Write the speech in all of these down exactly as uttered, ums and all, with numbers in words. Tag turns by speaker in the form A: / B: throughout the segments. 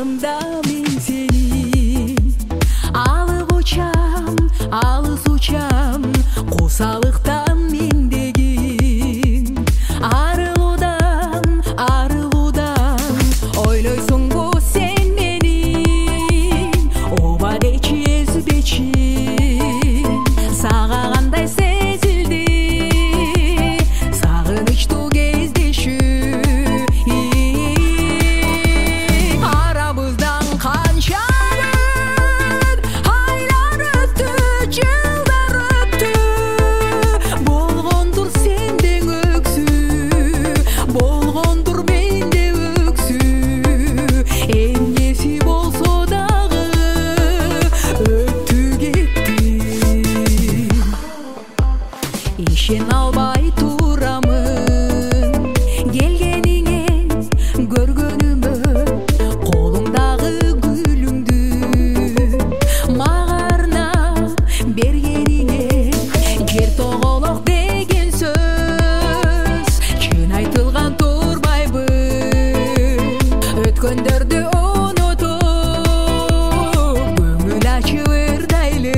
A: Колымда мен сени алып учам, алыс учам, кусалыктан мендегин арылуудан, арылуудан ойлойсуңбу сен мени оба дечи эзбечи сага кандай сезилди сагынычтуу кездешүү арабыздан канчалык айлар өттү, жылдар өттү, болгондур сенден өксүү, болгондур менде өксүү, эмнеси болсо дагы өттү кетти. Ишен албай турамын келгениңе, көргөнүмө, колуңдагы гүлүңдү мага арнап бергениңе. Жер тоголок деген сөз чын айтылган турбайбы, өткөндөрдү унутуп көңүл ачып ырдайлы.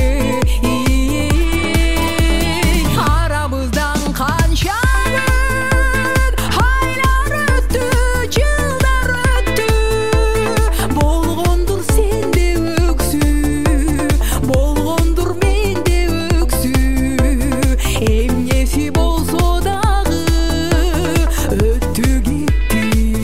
A: Арабыздан канчалык айлар өттү, жылдар өттү, болгондур сенде өксүү, болгондур менде өксүү, эмнеси болсо дагы өттү кетти.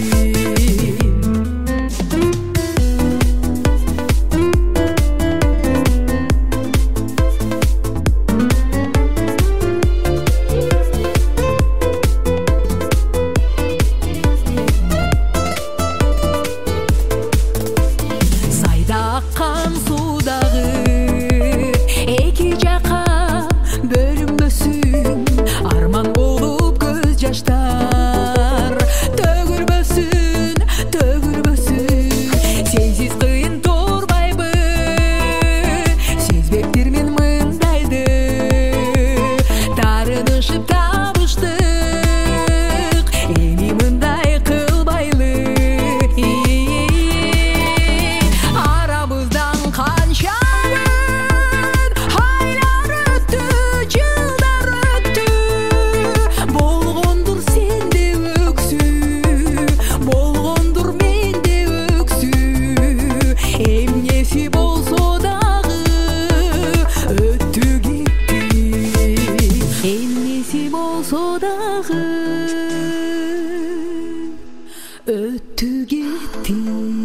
A: Сайда аккан суудагы эки жакка бөлүнбөсүн, арман болуп көз жаштар төгүлбөсүн, төгүлбөсүн. Сенсиз кыйын турбайбы, сезбептирмин мындайды, таарынышып табыштык, эми мындай кылбайлы. Арабыздан канчалык айлар өттү, жылдар өттү, болгондур сенде өксүү, болгондур менде өксүү, эмнеси болсо дагы өттү кетти. Эмнеси болсо дагы өттү кетти.